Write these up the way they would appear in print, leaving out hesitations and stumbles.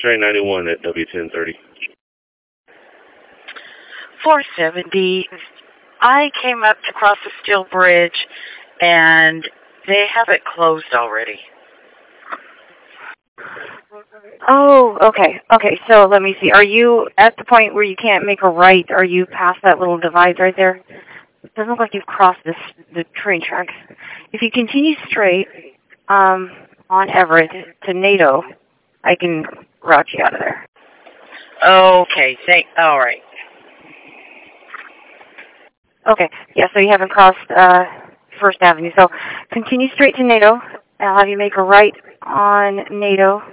Train 91 at W1030. 470. I came up to cross the steel bridge, and they have it closed already. Oh, okay. Okay, so let me see. Are you at the point where you can't make a right? Are you past that little divide right there? It doesn't look like you've crossed the train tracks. If you continue straight on Everett to NATO, I can route you out of there. Okay, all right. Okay, yeah, so you haven't crossed First Avenue. So continue straight to NATO. I'll have you make a right on NATO.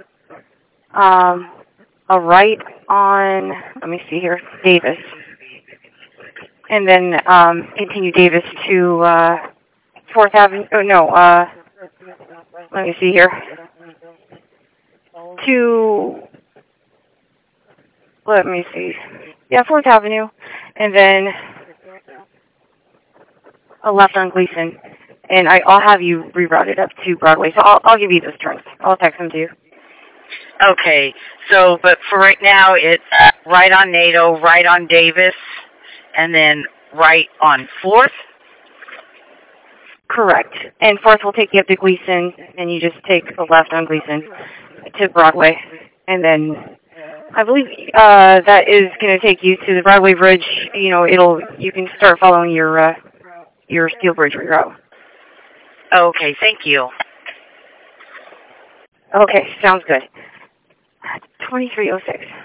A right on, let me see here, Davis. And then continue Davis to 4th Avenue. Oh, no, let me see here. Let me see. Yeah, 4th Avenue. And then a left on Gleason. And I'll have you rerouted up to Broadway. So I'll give you those turns. I'll text them to you. Okay, so, but for right now, it's right on NATO, right on Davis, and then right on 4th? Correct. And 4th will take you up to Gleason, and you just take a left on Gleason to Broadway. And then I believe that is going to take you to the Broadway Bridge. You know, you can start following your steel bridge route. Okay, thank you. Okay, sounds good. 2306.